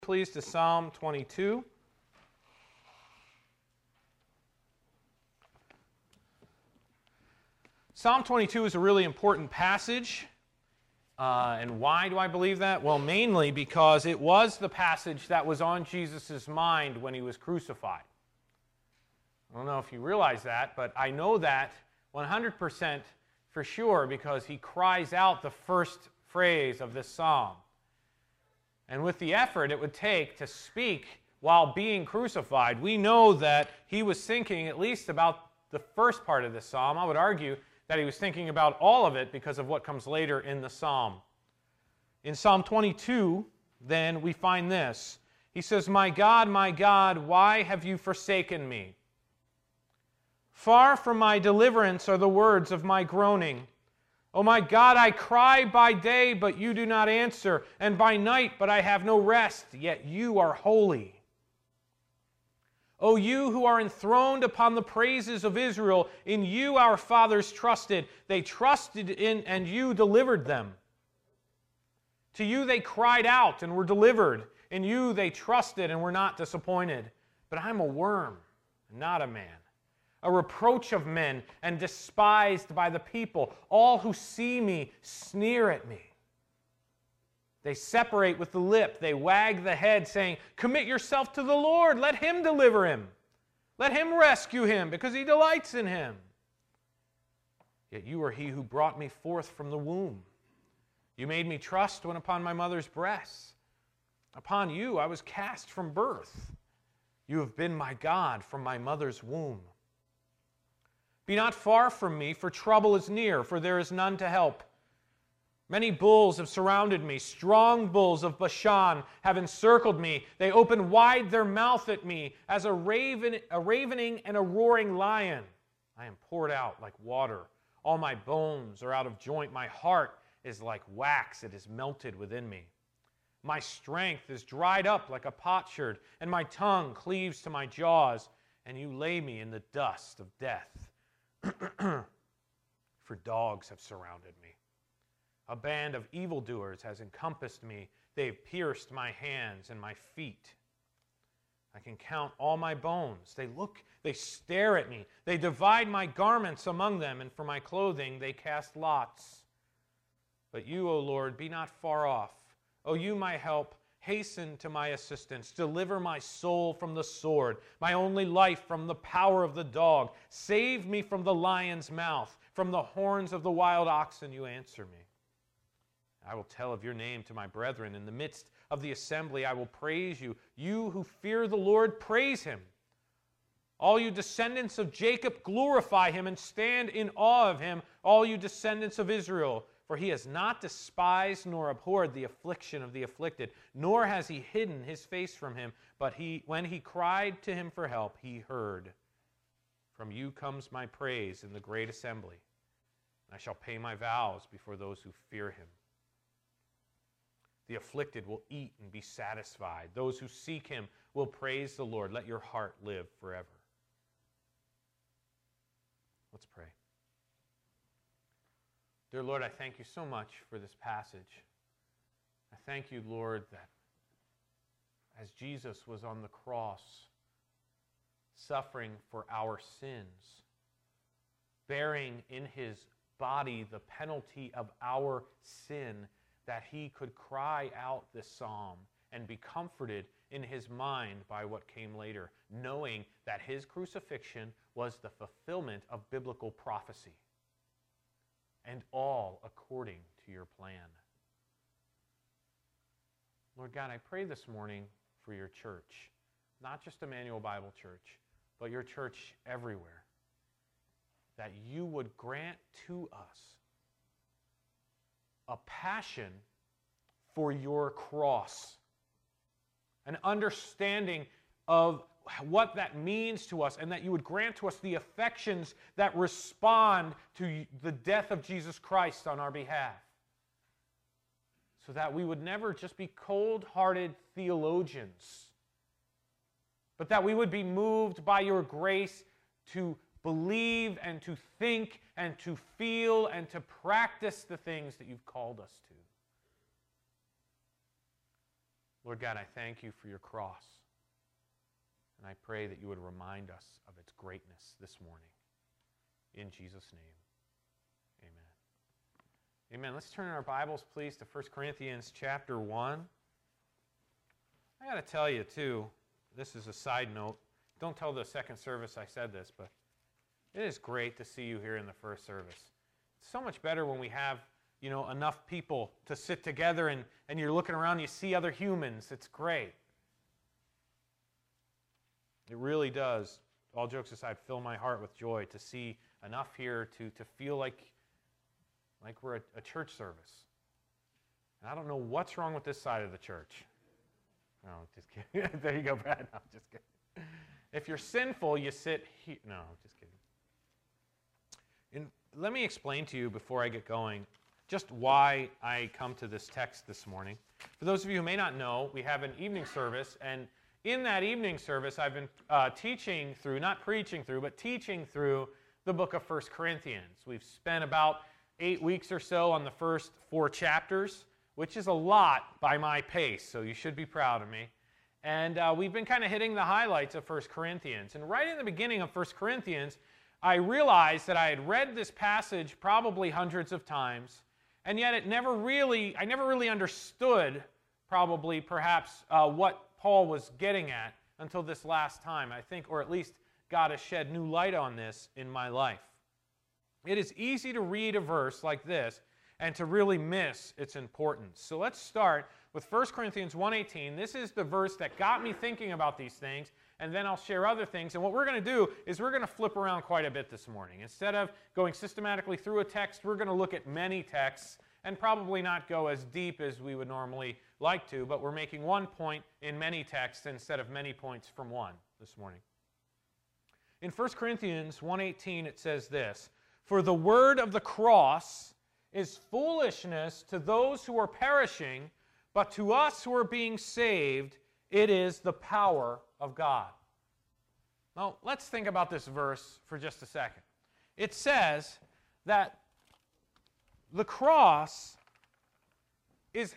Please to Psalm 22. Psalm 22 is a really important passage. And why do I believe that? Well, mainly because it was the passage that was on Jesus' mind when he was crucified. I don't know if you realize that, but I know that 100% for sure because he cries out the first phrase of this psalm. And with the effort it would take to speak while being crucified, we know that he was thinking at least about the first part of this psalm. I would argue that he was thinking about all of it because of what comes later in the psalm. In Psalm 22, then, we find this. He says, my God, why have you forsaken me? Far from my deliverance are the words of my groaning. O my God, I cry by day, but you do not answer, and by night, but I have no rest, yet you are holy. O you who are enthroned upon the praises of Israel, in you our fathers trusted. They trusted in, and you delivered them. To you they cried out and were delivered. In you they trusted and were not disappointed. But I'm a worm, not a man, a reproach of men and despised by the people. All who see me sneer at me. They separate with the lip. They wag the head, saying, commit yourself to the Lord. Let him deliver him. Let him rescue him, because he delights in him. Yet you are he who brought me forth from the womb. You made me trust when upon my mother's breasts. Upon you I was cast from birth. You have been my God from my mother's womb. Be not far from me, for trouble is near, for there is none to help. Many bulls have surrounded me. Strong bulls of Bashan have encircled me. They open wide their mouth at me as a ravening and a roaring lion. I am poured out like water. All my bones are out of joint. My heart is like wax. It is melted within me. My strength is dried up like a potsherd, and my tongue cleaves to my jaws, and you lay me in the dust of death. For dogs have surrounded me. A band of evildoers has encompassed me. They've pierced my hands and my feet. I can count all my bones. They stare at me. They divide my garments among them, and for my clothing they cast lots. But you, O Lord, be not far off. O you, my help, hasten to my assistance. Deliver my soul from the sword, my only life from the power of the dog. Save me from the lion's mouth, from the horns of the wild oxen you answer me. I will tell of your name to my brethren. In the midst of the assembly I will praise you. You who fear the Lord, praise him. All you descendants of Jacob, glorify him and stand in awe of him, all you descendants of Israel. For he has not despised nor abhorred the affliction of the afflicted, nor has he hidden his face from him. But when he cried to him for help, he heard. From you comes my praise in the great assembly. I shall pay my vows before those who fear him. The afflicted will eat and be satisfied. Those who seek him will praise the Lord. Let your heart live forever. Let's pray. Dear Lord, I thank you so much for this passage. I thank you, Lord, that as Jesus was on the cross, suffering for our sins, bearing in his body the penalty of our sin, that he could cry out this psalm and be comforted in his mind by what came later, knowing that his crucifixion was the fulfillment of biblical prophecy, and all according to your plan. Lord God, I pray this morning for your church, not just Emmanuel Bible Church, but your church everywhere, that you would grant to us a passion for your cross, an understanding of what that means to us, and that you would grant to us the affections that respond to the death of Jesus Christ on our behalf, so that we would never just be cold-hearted theologians, but that we would be moved by your grace to believe and to think and to feel and to practice the things that you've called us to. Lord God, I thank you for your cross. And I pray that you would remind us of its greatness this morning. In Jesus' name, amen. Amen. Let's turn in our Bibles, please, to 1 Corinthians chapter 1. I got to tell you, too, this is a side note. Don't tell the second service I said this, but it is great to see you here in the first service. It's so much better when we have, enough people to sit together and you're looking around and you see other humans. It's great. It really does, all jokes aside, fill my heart with joy to see enough here to feel like we're a church service. And I don't know what's wrong with this side of the church. No, just kidding. There you go, Brad. No, just kidding. If you're sinful, you sit here. No, just kidding. And let me explain to you before I get going just why I come to this text this morning. For those of you who may not know, we have an evening service, and in that evening service, I've been teaching through, not preaching through, but teaching through the book of 1 Corinthians. We've spent about 8 weeks or so on the first 4 chapters, which is a lot by my pace, so you should be proud of me. And we've been kind of hitting the highlights of 1 Corinthians. And right in the beginning of 1 Corinthians, I realized that I had read this passage probably hundreds of times, and yet I never really understood perhaps what Paul was getting at until this last time, I think, or at least God has shed new light on this in my life. It is easy to read a verse like this and to really miss its importance. So let's start with 1 Corinthians 1:18. This is the verse that got me thinking about these things, and then I'll share other things. And what we're going to do is we're going to flip around quite a bit this morning. Instead of going systematically through a text, we're going to look at many texts and probably not go as deep as we would normally like to, but we're making one point in many texts instead of many points from one this morning. In 1 Corinthians 1:18 it says this, "For the word of the cross is foolishness to those who are perishing, but to us who are being saved, it is the power of God." Now, let's think about this verse for just a second. It says that the cross is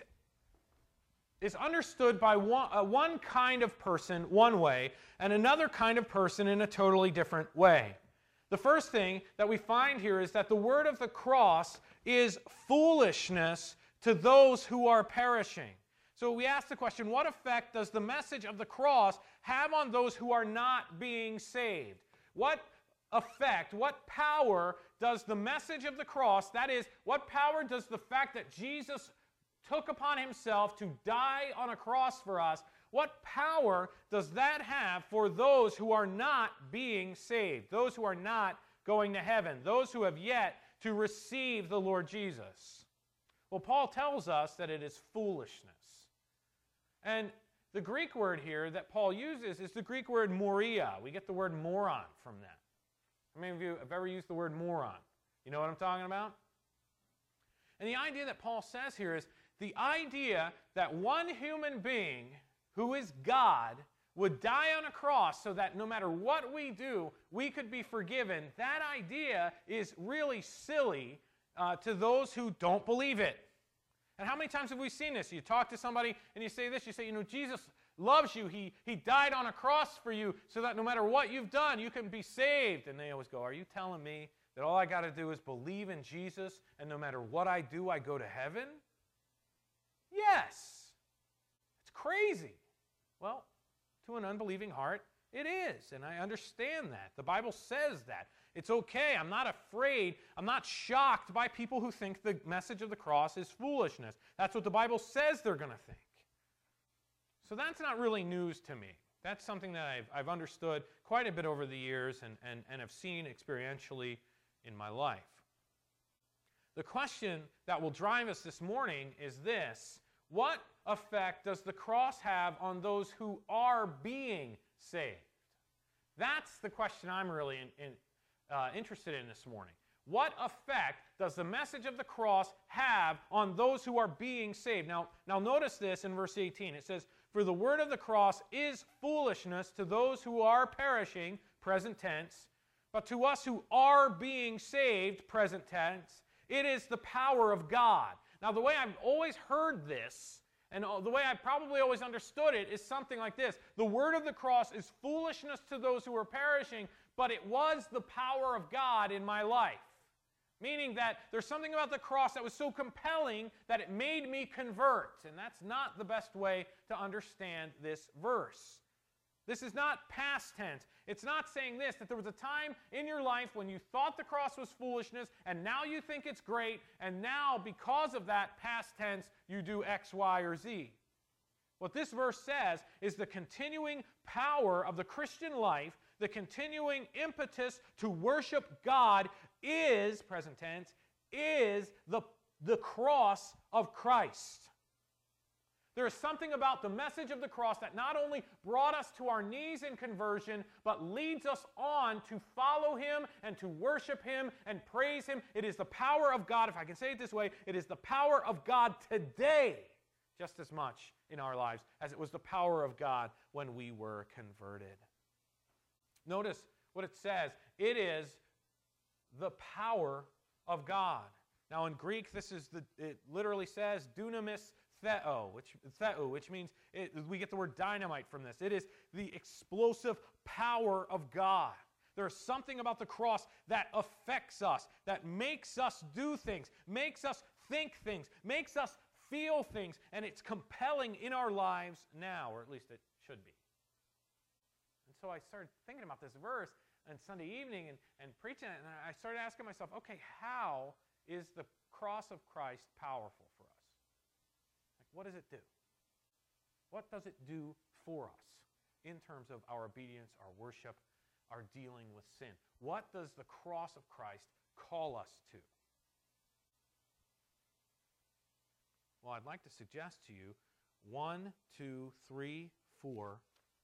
understood by one kind of person one way and another kind of person in a totally different way. The first thing that we find here is that the word of the cross is foolishness to those who are perishing. So we ask the question, what effect does the message of the cross have on those who are not being saved? What effect, what power does the message of the cross, that is, what power does the fact that Jesus took upon himself to die on a cross for us, what power does that have for those who are not being saved, those who are not going to heaven, those who have yet to receive the Lord Jesus? Well, Paul tells us that it is foolishness. And the Greek word here that Paul uses is the Greek word moria. We get the word moron from that. How many of you have ever used the word moron? You know what I'm talking about? And the idea that Paul says here is the idea that one human being who is God would die on a cross so that no matter what we do, we could be forgiven. That idea is really silly to those who don't believe it. And how many times have we seen this? You talk to somebody and you say this, you say, Jesus loves you. He died on a cross for you so that no matter what you've done, you can be saved. And they always go, are you telling me that all I got to do is believe in Jesus and no matter what I do, I go to heaven? Yes. It's crazy. Well, to an unbelieving heart, it is. And I understand that. The Bible says that. It's okay. I'm not afraid. I'm not shocked by people who think the message of the cross is foolishness. That's what the Bible says they're going to think. So that's not really news to me. That's something that I've understood quite a bit over the years and have seen experientially in my life. The question that will drive us this morning is this: what effect does the cross have on those who are being saved? That's the question I'm really interested in this morning. What effect does the message of the cross have on those who are being saved? Now notice this in verse 18. It says, "For the word of the cross is foolishness to those who are perishing," present tense, "but to us who are being saved," present tense, "it is the power of God." Now the way I've always heard this, And the way I probably always understood it is something like this. The word of the cross is foolishness to those who are perishing, but it was the power of God in my life. Meaning that there's something about the cross that was so compelling that it made me convert. And that's not the best way to understand this verse. This is not past tense. It's not saying this, that there was a time in your life when you thought the cross was foolishness, and now you think it's great, and now, because of that past tense, you do X, Y, or Z. What this verse says is the continuing power of the Christian life, the continuing impetus to worship God is, present tense, is the cross of Christ. There is something about the message of the cross that not only brought us to our knees in conversion, but leads us on to follow Him and to worship Him and praise Him. It is the power of God, if I can say it this way, it is the power of God today just as much in our lives as it was the power of God when we were converted. Notice what it says. It is the power of God. Now in Greek, it literally says dunamis theo, which means we get the word dynamite from this. It is the explosive power of God. There's something about the cross that affects us, that makes us do things, makes us think things, makes us feel things, and it's compelling in our lives now, or at least it should be. And so I started thinking about this verse on Sunday evening and preaching it, and I started asking myself, okay, how is the cross of Christ powerful for us? What does it do? What does it do for us in terms of our obedience, our worship, our dealing with sin? What does the cross of Christ call us to? Well, I'd like to suggest to you 1, 2, 3, 4,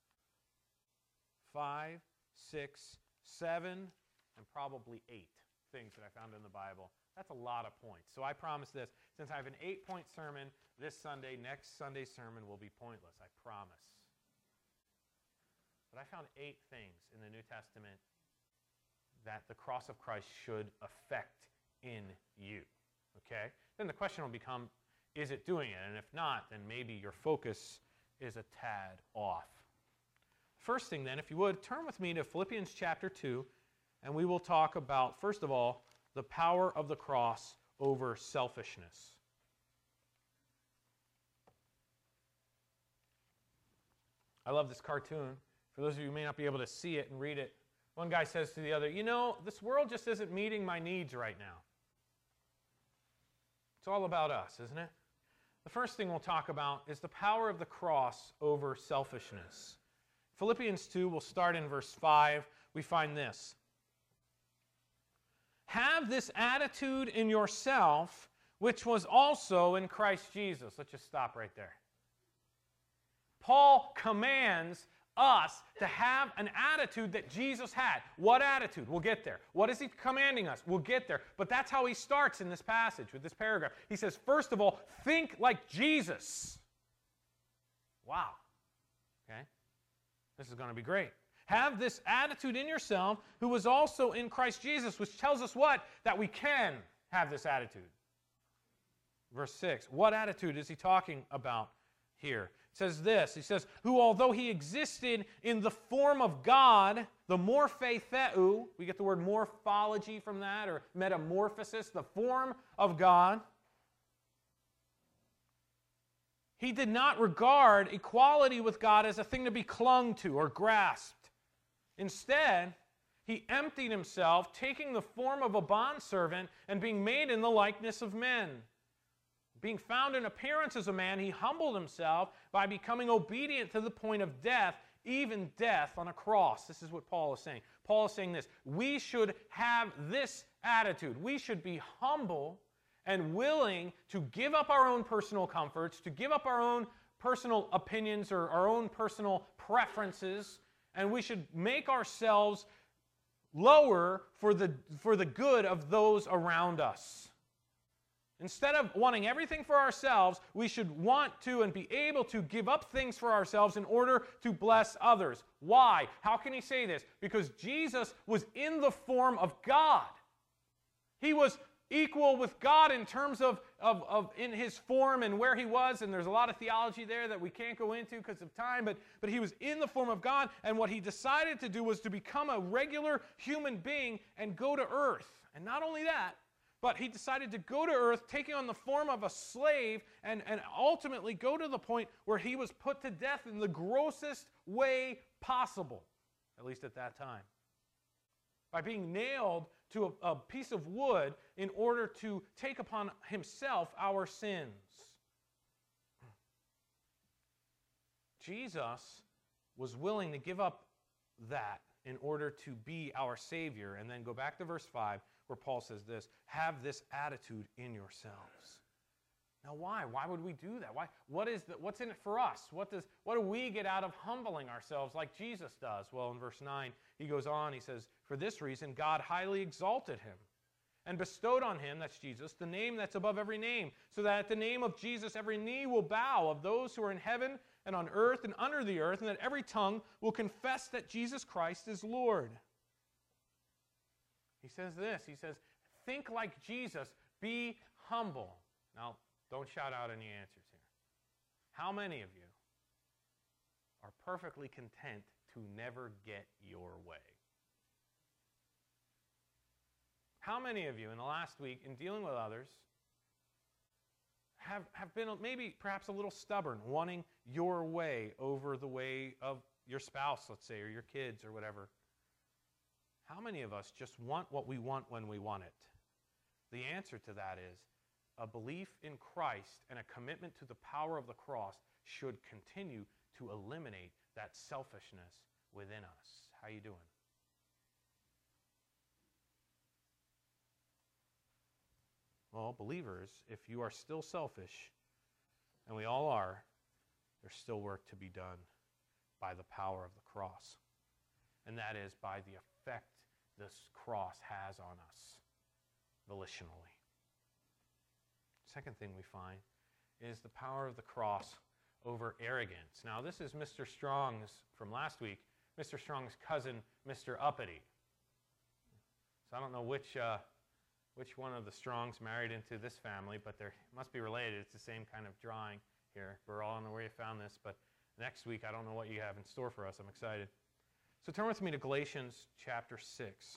5, 6, 7, and probably 8 things that I found in the Bible. That's a lot of points. So I promise this. Since I have an 8-point sermon this Sunday, next Sunday's sermon will be pointless. I promise. But I found 8 things in the New Testament that the cross of Christ should affect in you. Okay? Then the question will become, is it doing it? And if not, then maybe your focus is a tad off. First thing then, if you would, turn with me to Philippians chapter 2, and we will talk about, first of all, the power of the cross over selfishness. I love this cartoon. For those of you who may not be able to see it and read it, one guy says to the other, you know, this world just isn't meeting my needs right now. It's all about us, isn't it? The first thing we'll talk about is the power of the cross over selfishness. Philippians 2, we'll start in verse 5. We find this. Have this attitude in yourself, which was also in Christ Jesus. Let's just stop right there. Paul commands us to have an attitude that Jesus had. What attitude? We'll get there. What is he commanding us? We'll get there. But that's how he starts in this passage, with this paragraph. He says, first of all, think like Jesus. Wow. Okay? This is going to be great. Have this attitude in yourself, who was also in Christ Jesus, which tells us what? That we can have this attitude. Verse 6. What attitude is he talking about here? It says this. He says, who although he existed in the form of God, the morphe theou, we get the word morphology from that, or metamorphosis, the form of God. He did not regard equality with God as a thing to be clung to or grasped. Instead, he emptied himself, taking the form of a bondservant and being made in the likeness of men. Being found in appearance as a man, he humbled himself by becoming obedient to the point of death, even death on a cross. This is what Paul is saying. Paul is saying this. We should have this attitude. We should be humble and willing to give up our own personal comforts, to give up our own personal opinions or our own personal preferences, and we should make ourselves lower for the good of those around us. Instead of wanting everything for ourselves, we should want to and be able to give up things for ourselves in order to bless others. Why? How can he say this? Because Jesus was in the form of God. He was equal with God in terms of in his form and where he was, and there's a lot of theology there that we can't go into because of time, but he was in the form of God, and what he decided to do was to become a regular human being and go to earth. And not only that, but he decided to go to earth, taking on the form of a slave, and ultimately go to the point where he was put to death in the grossest way possible, at least at that time, by being nailed to a piece of wood in order to take upon himself our sins. Jesus was willing to give up that in order to be our Savior. And then go back to verse 5 where Paul says this, have this attitude in yourselves. Now why? Why would we do that? What's in it for us? What do we get out of humbling ourselves like Jesus does? Well, in verse 9, he goes on, he says, for this reason God highly exalted him and bestowed on him, that's Jesus, the name that's above every name, so that at the name of Jesus every knee will bow of those who are in heaven and on earth and under the earth, and that every tongue will confess that Jesus Christ is Lord. He says this, he says, think like Jesus, be humble. Now, don't shout out any answers here. How many of you are perfectly content to never get your way? How many of you in the last week, in dealing with others, have been maybe perhaps a little stubborn, wanting your way over the way of your spouse, let's say, or your kids or whatever? How many of us just want what we want when we want it? The answer to that is a belief in Christ and a commitment to the power of the cross should continue to eliminate that selfishness within us. How you doing? Well, believers, if you are still selfish, and we all are, there's still work to be done by the power of the cross. And that is by the effect this cross has on us volitionally. Second thing we find is the power of the cross over arrogance. Now, this is Mr. Strong's, from last week, Mr. Strong's cousin, Mr. Uppity. So I don't know which one of the Strongs married into this family, but they must be related. It's the same kind of drawing here. We're all on the way you found this, but next week I don't know what you have in store for us. I'm excited. So turn with me to Galatians chapter 6.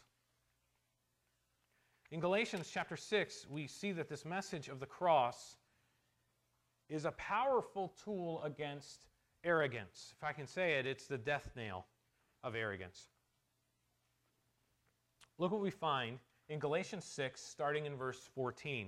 In Galatians chapter 6, we see that this message of the cross is a powerful tool against arrogance. If I can say it, it's the death nail of arrogance. Look what we find in Galatians 6, starting in verse 14.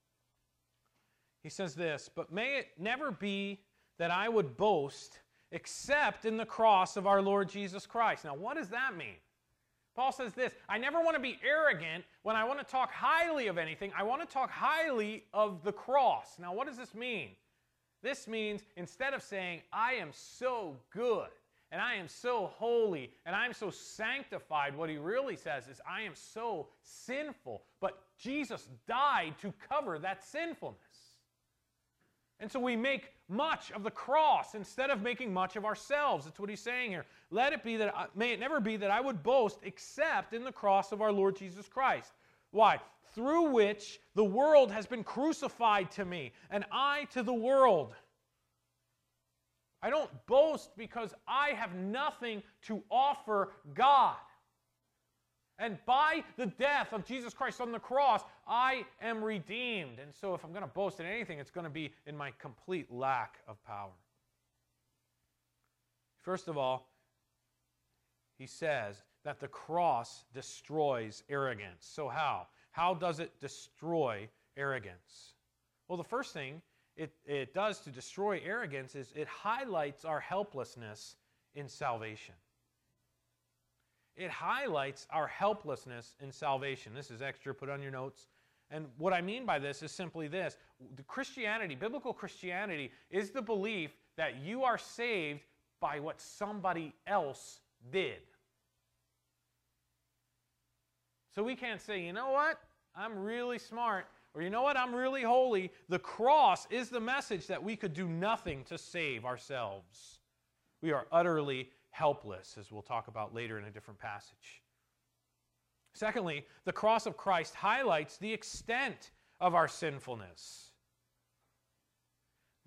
He says this, but may it never be that I would boast except in the cross of our Lord Jesus Christ. Now, what does that mean? Paul says this, I never want to be arrogant when I want to talk highly of anything. I want to talk highly of the cross. Now, what does this mean? This means instead of saying, I am so good, and I am so holy, and I am so sanctified, what he really says is, I am so sinful, but Jesus died to cover that sinfulness. And so we make much of the cross instead of making much of ourselves. That's what he's saying here. Let it be that, may it never be that I would boast except in the cross of our Lord Jesus Christ. Why? Through which the world has been crucified to me, and I to the world. I don't boast because I have nothing to offer God. And by the death of Jesus Christ on the cross, I am redeemed. And so if I'm going to boast in anything, it's going to be in my complete lack of power. First of all, he says that the cross destroys arrogance. So how? How does it destroy arrogance? Well, the first thing it does to destroy arrogance is it highlights our helplessness in salvation. It highlights our helplessness in salvation. This is extra, put on your notes. And what I mean by this is simply this. The Christianity, biblical Christianity, is the belief that you are saved by what somebody else did. So we can't say, you know what? I'm really smart. Or you know what? I'm really holy. The cross is the message that we could do nothing to save ourselves. We are utterly helpless, as we'll talk about later in a different passage. Secondly, the cross of Christ highlights the extent of our sinfulness.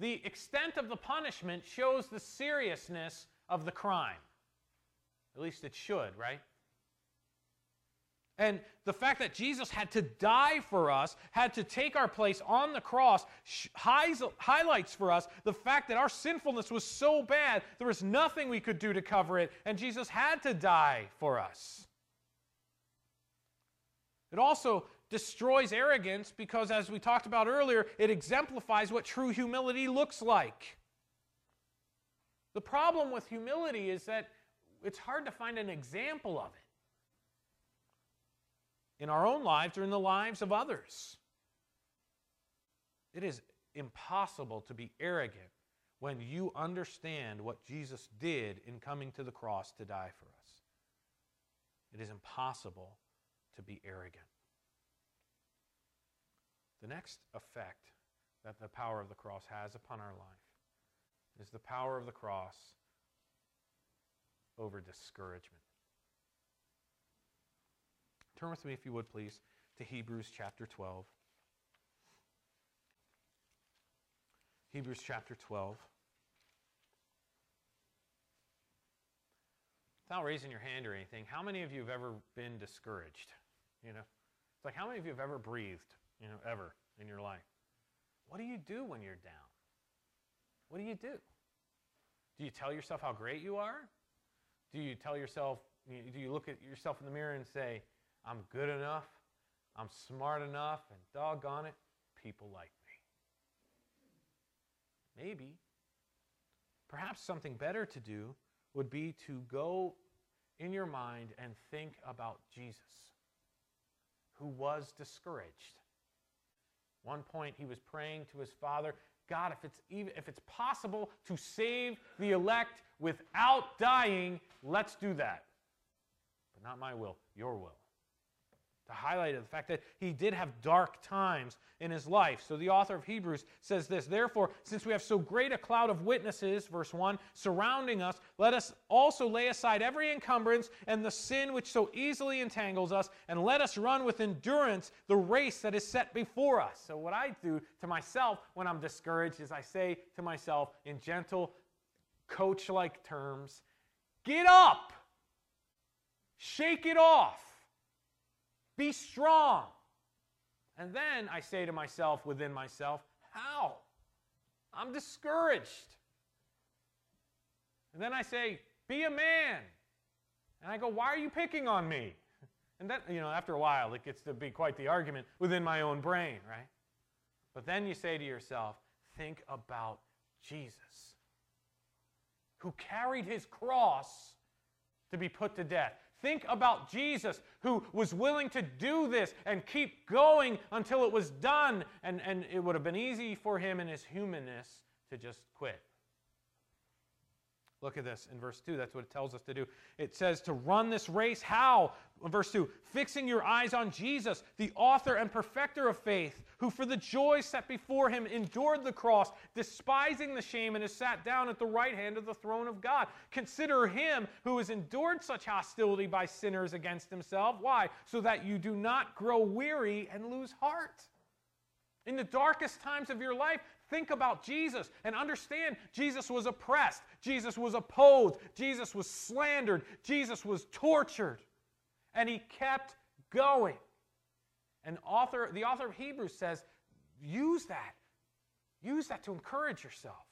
the extent of the punishment shows the seriousness of the crime. At least it should, right? And the fact that Jesus had to die for us, had to take our place on the cross, highlights for us the fact that our sinfulness was so bad, there was nothing we could do to cover it, and Jesus had to die for us. It also destroys arrogance because, as we talked about earlier, it exemplifies what true humility looks like. The problem with humility is that it's hard to find an example of it in our own lives or in the lives of others. It is impossible to be arrogant when you understand what Jesus did in coming to the cross to die for us. It is impossible to be arrogant. The next effect that the power of the cross has upon our life is the power of the cross over discouragement. Turn with me, if you would please, to Hebrews chapter 12. Hebrews chapter 12. Without raising your hand or anything, how many of you have ever been discouraged? You know, it's like, how many of you have ever breathed, ever in your life? What do you do when you're down? What do you do? Do you tell yourself how great you are? Do you tell yourself, do you look at yourself in the mirror and say, I'm good enough, I'm smart enough, and doggone it, people like me? Maybe. Perhaps something better to do would be to go in your mind and think about Jesus, who was discouraged. One point he was praying to his Father, God, if it's possible to save the elect without dying, let's do that. But not my will, your will. To highlight the fact that he did have dark times in his life. So the author of Hebrews says this, therefore, since we have so great a cloud of witnesses, verse 1, surrounding us, let us also lay aside every encumbrance and the sin which so easily entangles us, and let us run with endurance the race that is set before us. So what I do to myself when I'm discouraged is I say to myself in gentle, coach-like terms, get up! Shake it off! Be strong. And then I say to myself, within myself, how? I'm discouraged. And then I say, be a man. And I go, why are you picking on me? And then, after a while, it gets to be quite the argument within my own brain, right? But then you say to yourself, think about Jesus, who carried his cross to be put to death. Think about Jesus, who was willing to do this and keep going until it was done. And it would have been easy for him in his humanness to just quit. Look at this in verse 2. That's what it tells us to do. It says to run this race. How? Verse 2. Fixing your eyes on Jesus, the author and perfecter of faith, who for the joy set before him endured the cross, despising the shame, and is sat down at the right hand of the throne of God. Consider him who has endured such hostility by sinners against himself. Why? So that you do not grow weary and lose heart. In the darkest times of your life, think about Jesus and understand Jesus was oppressed. Jesus was opposed. Jesus was slandered. Jesus was tortured. And he kept going. And the author of Hebrews says, use that. Use that to encourage yourself.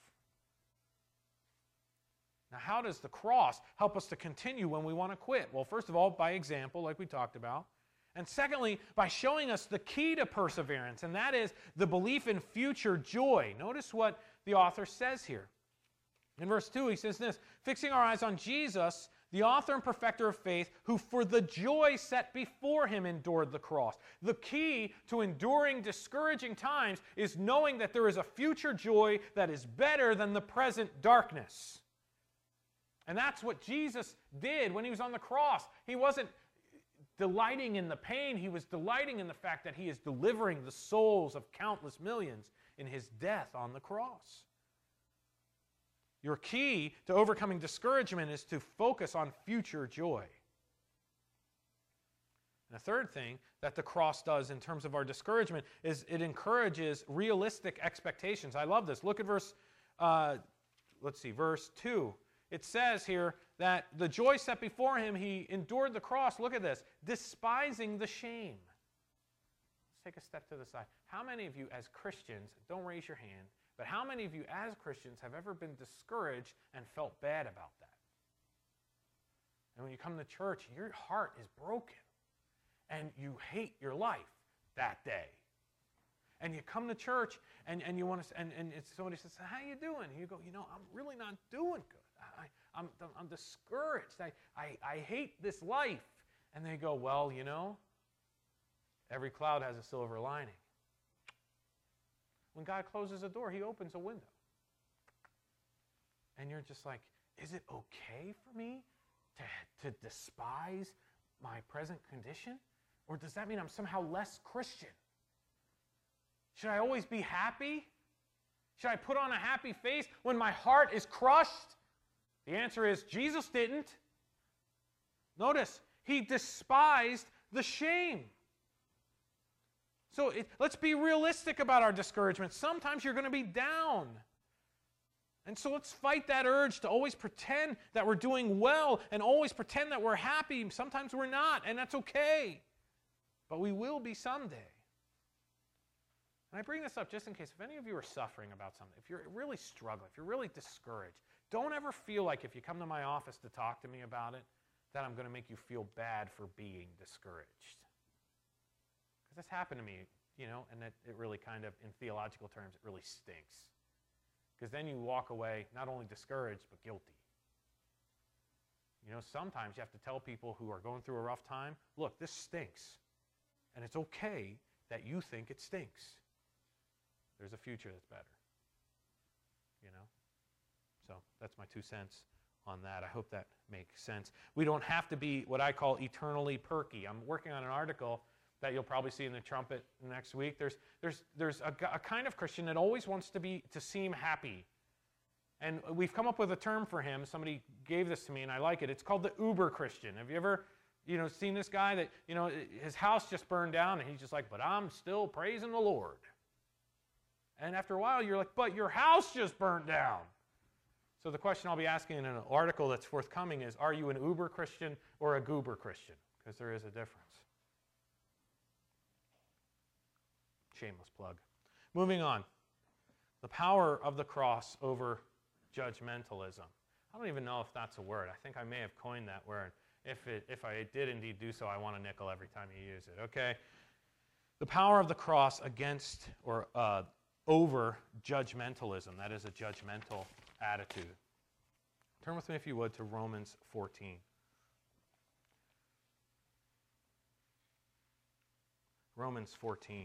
Now, how does the cross help us to continue when we want to quit? Well, first of all, by example, like we talked about. And secondly, by showing us the key to perseverance, and that is the belief in future joy. Notice what the author says here. In verse 2, he says this, fixing our eyes on Jesus, the author and perfecter of faith, who for the joy set before him endured the cross. The key to enduring discouraging times is knowing that there is a future joy that is better than the present darkness. And that's what Jesus did when he was on the cross. He wasn't delighting in the pain. He was delighting in the fact that he is delivering the souls of countless millions in his death on the cross. Your key to overcoming discouragement is to focus on future joy. And the third thing that the cross does in terms of our discouragement is it encourages realistic expectations. I love this. Look at verse 2. It says here that the joy set before him, he endured the cross. Look at this. Despising the shame. Let's take a step to the side. How many of you as Christians, don't raise your hand, but how many of you as Christians have ever been discouraged and felt bad about that? And when you come to church, your heart is broken. And you hate your life that day. And you come to church and you want to, and somebody says, how you doing? And you go, I'm really not doing good. I'm discouraged. I hate this life. And they go, well, every cloud has a silver lining. When God closes a door, he opens a window. And you're just like, is it okay for me to despise my present condition? Or does that mean I'm somehow less Christian? Should I always be happy? Should I put on a happy face when my heart is crushed? The answer is Jesus didn't. Notice, he despised the shame. So let's be realistic about our discouragement. Sometimes you're going to be down. And so let's fight that urge to always pretend that we're doing well and always pretend that we're happy. Sometimes we're not, and that's okay. But we will be someday. And I bring this up just in case, if any of you are suffering about something, if you're really struggling, if you're really discouraged, don't ever feel like if you come to my office to talk to me about it, that I'm going to make you feel bad for being discouraged. Because that's happened to me, and that it really kind of, in theological terms, it really stinks. Because then you walk away not only discouraged, but guilty. Sometimes you have to tell people who are going through a rough time, look, this stinks. And it's okay that you think it stinks. There's a future that's better. So that's my 2 cents on that. I hope that makes sense. We don't have to be what I call eternally perky. I'm working on an article that you'll probably see in the Trumpet next week. There's a kind of Christian that always wants to seem happy. And we've come up with a term for him. Somebody gave this to me, and I like it. It's called the uber Christian. Have you ever seen this guy that, his house just burned down, and he's just like, but I'm still praising the Lord. And after a while, you're like, but your house just burnt down. So the question I'll be asking in an article that's forthcoming is, are you an uber Christian or a goober Christian? Because there is a difference. Shameless plug. Moving on. The power of the cross over judgmentalism. I don't even know if that's a word. I think I may have coined that word. If I did indeed do so, I want a nickel every time you use it, okay? The power of the cross against or over judgmentalism. That is a judgmental attitude. Turn with me, if you would, to Romans 14. Romans 14.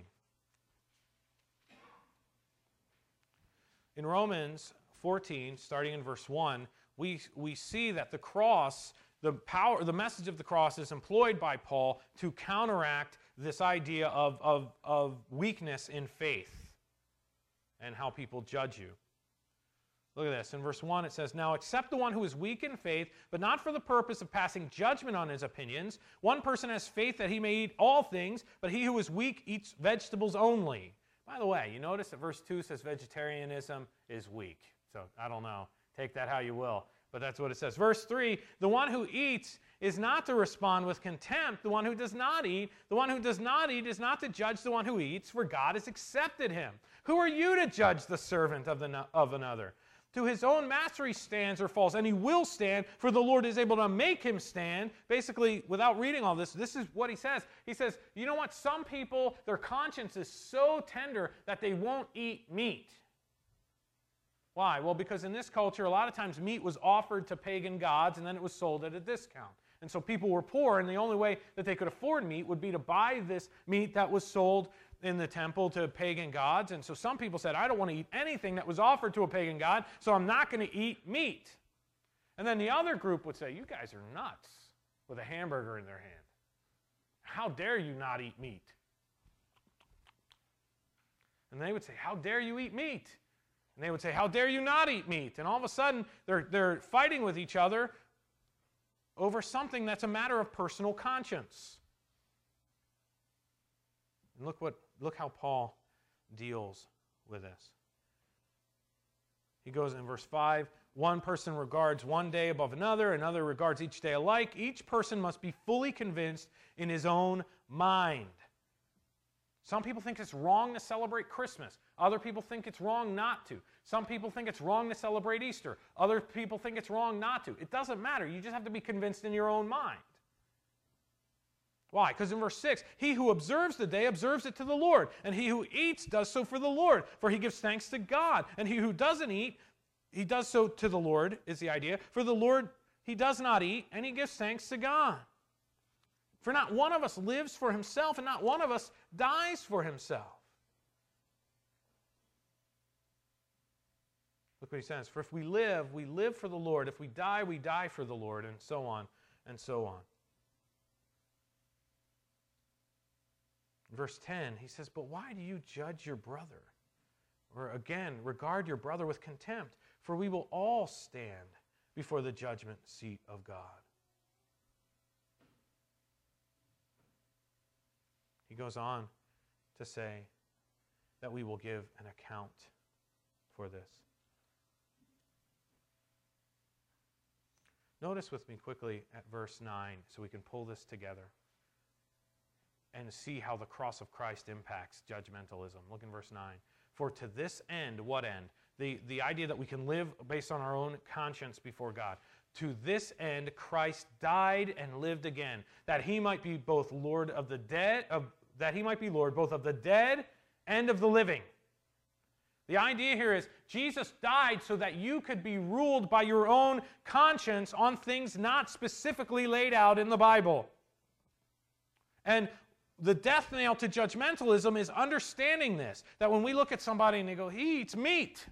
In Romans 14, starting in verse 1, we see that the cross, the message of the cross is employed by Paul to counteract this idea of weakness in faith and how people judge you. Look at this. In verse 1 it says, now accept the one who is weak in faith, but not for the purpose of passing judgment on his opinions. One person has faith that he may eat all things, but he who is weak eats vegetables only. By the way, you notice that verse 2 says vegetarianism is weak. So I don't know. Take that how you will. But that's what it says. Verse 3, the one who eats is not to respond with contempt. The one who does not eat, the one who does not eat is not to judge the one who eats, for God has accepted him. Who are you to judge the servant of another? To his own master he stands or falls, and he will stand, for the Lord is able to make him stand. Basically, without reading all this, this is what he says. He says, you know what? Some people, their conscience is so tender that they won't eat meat. Why? Well, because in this culture, a lot of times meat was offered to pagan gods, and then it was sold at a discount. And so people were poor, and the only way that they could afford meat would be to buy this meat that was sold in the temple to pagan gods. And so some people said, I don't want to eat anything that was offered to a pagan god, so I'm not going to eat meat. And then the other group would say, you guys are nuts, with a hamburger in their hand. How dare you not eat meat? And they would say, how dare you eat meat? And they would say, how dare you not eat meat? And all of a sudden, they're fighting with each other over something that's a matter of personal conscience. And look how Paul deals with this. He goes in verse 5, one person regards one day above another regards each day alike. Each person must be fully convinced in his own mind. Some people think it's wrong to celebrate Christmas. Other people think it's wrong not to. Some people think it's wrong to celebrate Easter. Other people think it's wrong not to. It doesn't matter. You just have to be convinced in your own mind. Why? Because in verse 6, he who observes the day observes it to the Lord, and he who eats does so for the Lord, for he gives thanks to God. And he who doesn't eat, he does so to the Lord, is the idea. For the Lord, he does not eat, and he gives thanks to God. For not one of us lives for himself, and not one of us dies for himself. Look what he says. For if we live for the Lord. If we die for the Lord, and so on, and so on. Verse 10, he says, but why do you judge your brother? Or again, regard your brother with contempt, for we will all stand before the judgment seat of God. He goes on to say that we will give an account for this. Notice with me quickly at verse 9 so we can pull this together and see how the cross of Christ impacts judgmentalism. Look in verse 9. For to this end, what end? The idea that we can live based on our own conscience before God. To this end, Christ died and lived again, that he might be both Lord of the dead, that he might be Lord both of the dead and of the living. The idea here is Jesus died so that you could be ruled by your own conscience on things not specifically laid out in the Bible. And the death nail to judgmentalism is understanding this, that when we look at somebody and they go, he eats meat.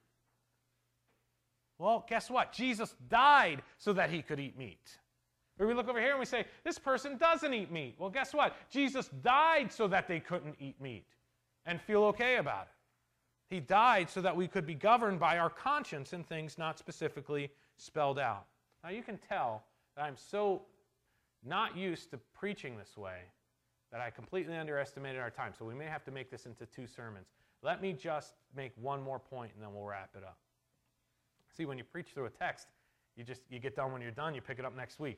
Well, guess what? Jesus died so that he could eat meat. Or we look over here and we say, this person doesn't eat meat. Well, guess what? Jesus died so that they couldn't eat meat and feel okay about it. He died so that we could be governed by our conscience in things not specifically spelled out. Now, you can tell that I'm so not used to preaching this way that I completely underestimated our time. So we may have to make this into 2 sermons. Let me just make one more point and then we'll wrap it up. See, when you preach through a text, you get done when you're done, you pick it up next week.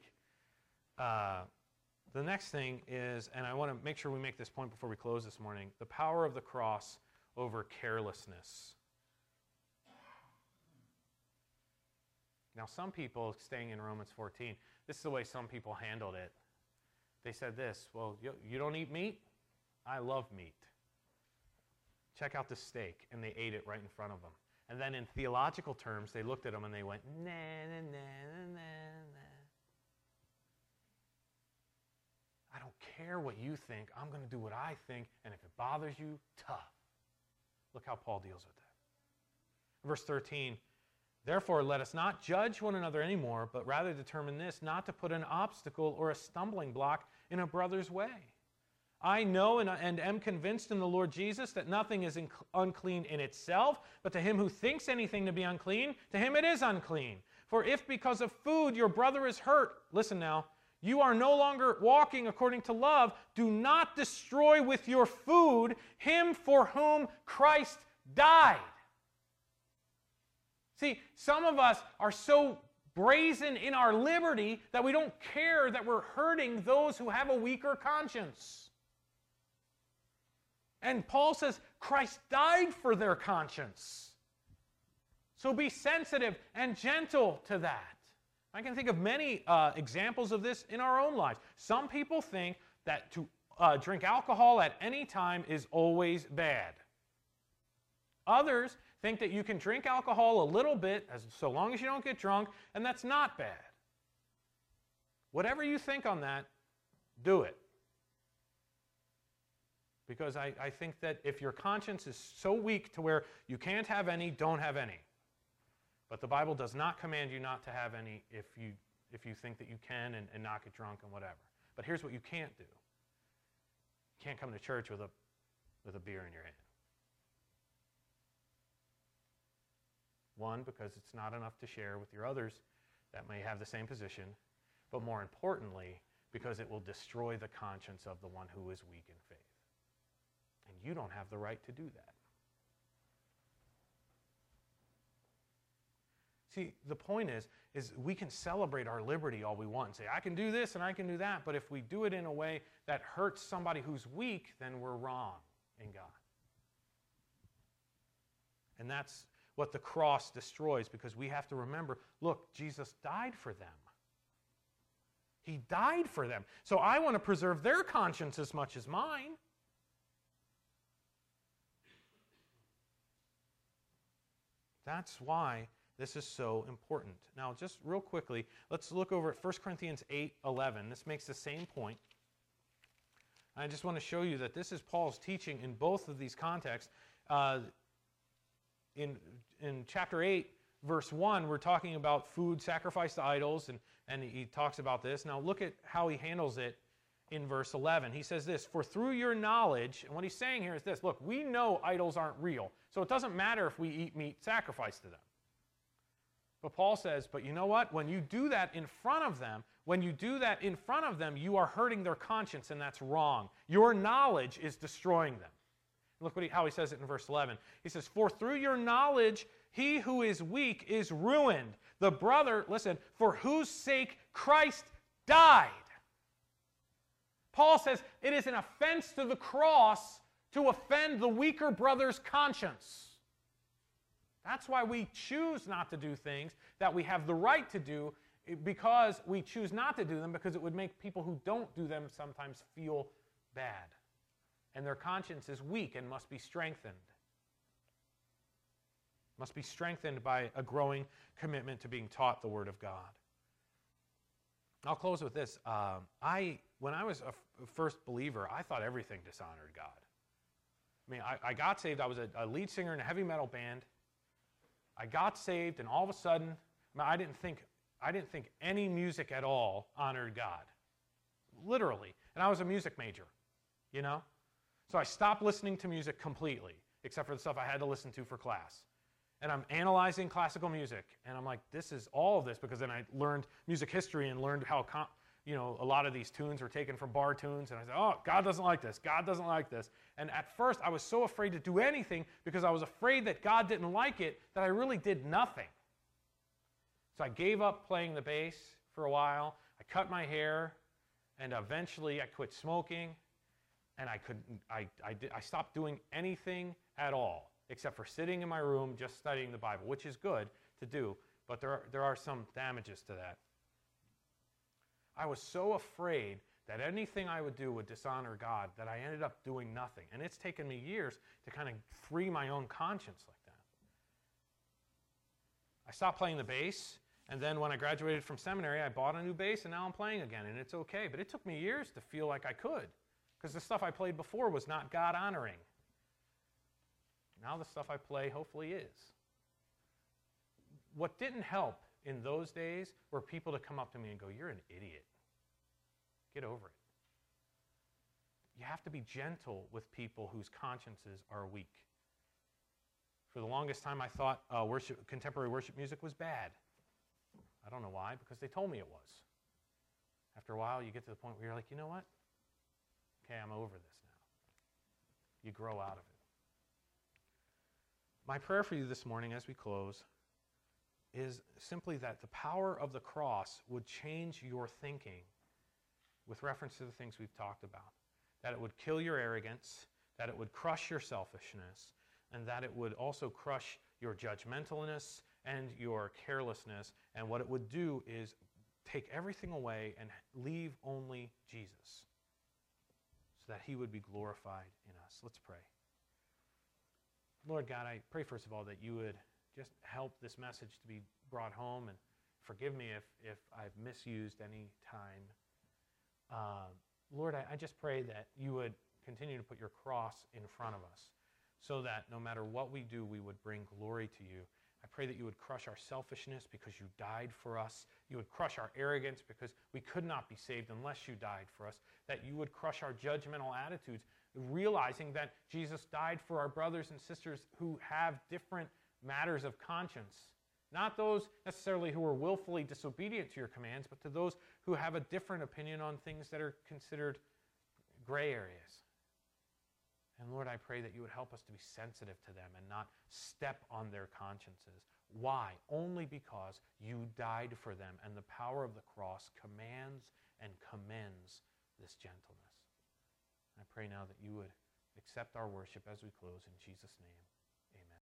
The next thing is, and I want to make sure we make this point before we close this morning, the power of the cross over carelessness. Now, some people, staying in Romans 14, this is the way some people handled it. They said this, well, you don't eat meat? I love meat. Check out the steak, and they ate it right in front of them. And then in theological terms, they looked at them and they went, nah, nah, nah, nah, nah. I don't care what you think. I'm going to do what I think, and if it bothers you, tough. Look how Paul deals with that. Verse 13, therefore, let us not judge one another anymore, but rather determine this, not to put an obstacle or a stumbling block in a brother's way. I know and am convinced in the Lord Jesus that nothing is unclean in itself, but to him who thinks anything to be unclean, to him it is unclean. For if because of food your brother is hurt, listen now, you are no longer walking according to love, do not destroy with your food him for whom Christ died. See, some of us are so brazen in our liberty that we don't care that we're hurting those who have a weaker conscience. And Paul says Christ died for their conscience. So be sensitive and gentle to that. I can think of many examples of this in our own lives. Some people think that to drink alcohol at any time is always bad. Others think that you can drink alcohol a little bit, so long as you don't get drunk, and that's not bad. Whatever you think on that, do it. Because I think that if your conscience is so weak to where you can't have any, don't have any. But the Bible does not command you not to have any if you think that you can and not get drunk and whatever. But here's what you can't do. You can't come to church with a beer in your hand. One, because it's not enough to share with your others that may have the same position. But more importantly, because it will destroy the conscience of the one who is weak in faith. you don't have the right to do that. See, the point is we can celebrate our liberty all we want and say, I can do this and I can do that, but if we do it in a way that hurts somebody who's weak, then we're wrong in God. And that's what the cross destroys, because we have to remember, look, Jesus died for them. He died for them. So I want to preserve their conscience as much as mine. That's why this is so important. Now, just real quickly, let's look over at 1 Corinthians 8:11. This makes the same point. I just want to show you that this is Paul's teaching in both of these contexts. In chapter 8, verse 1, we're talking about food sacrificed to idols, and he talks about this. Now, look at how he handles it in verse 11. He says this, for through your knowledge, and what he's saying here is this, look, we know idols aren't real, so it doesn't matter if we eat meat sacrificed to them. But Paul says, but you know what? When you do that in front of them, you are hurting their conscience, and that's wrong. Your knowledge is destroying them. Look how he says it in verse 11. He says, for through your knowledge, he who is weak is ruined. The brother, listen, for whose sake Christ died. Paul says it is an offense to the cross to offend the weaker brother's conscience. That's why we choose not to do things that we have the right to do, because we choose not to do them because it would make people who don't do them sometimes feel bad. And their conscience is weak and must be strengthened. Must be strengthened by a growing commitment to being taught the Word of God. I'll close with this. When I was a first believer, I thought everything dishonored God. I mean, I got saved. I was a lead singer in a heavy metal band. I got saved, and all of a sudden, I didn't think any music at all honored God. Literally. And I was a music major, you know? So I stopped listening to music completely, except for the stuff I had to listen to for class. And I'm analyzing classical music, and I'm like, this is all of this, because then I learned music history and learned how a lot of these tunes were taken from bar tunes, and I said, oh, God doesn't like this. God doesn't like this. And at first, I was so afraid to do anything because I was afraid that God didn't like it that I really did nothing. So I gave up playing the bass for a while. I cut my hair, and eventually I quit smoking, and I stopped doing anything at all except for sitting in my room just studying the Bible, which is good to do, but there are some damages to that. I was so afraid that anything I would do would dishonor God that I ended up doing nothing. And it's taken me years to kind of free my own conscience like that. I stopped playing the bass, and then when I graduated from seminary, I bought a new bass, and now I'm playing again, and it's okay. But it took me years to feel like I could, because the stuff I played before was not God-honoring. Now the stuff I play hopefully is. What didn't help in those days were people to come up to me and go, you're an idiot. Get over it. You have to be gentle with people whose consciences are weak. For the longest time, I thought contemporary worship music was bad. I don't know why, because they told me it was. After a while, you get to the point where you're like, you know what? Okay, I'm over this now. You grow out of it. My prayer for you this morning as we close is simply that the power of the cross would change your thinking with reference to the things we've talked about. That it would kill your arrogance, that it would crush your selfishness, and that it would also crush your judgmentalness and your carelessness. And what it would do is take everything away and leave only Jesus, so that he would be glorified in us. Let's pray. Lord God, I pray first of all that you would just help this message to be brought home, and forgive me if I've misused any time. Lord, I just pray that you would continue to put your cross in front of us, so that no matter what we do, we would bring glory to you. I pray that you would crush our selfishness because you died for us. You would crush our arrogance because we could not be saved unless you died for us. That you would crush our judgmental attitudes, realizing that Jesus died for our brothers and sisters who have different matters of conscience. Not those necessarily who are willfully disobedient to your commands, but to those who have a different opinion on things that are considered gray areas. And Lord, I pray that you would help us to be sensitive to them and not step on their consciences. Why? Only because you died for them, and the power of the cross commands and commends this gentleness. I pray now that you would accept our worship as we close in Jesus' name.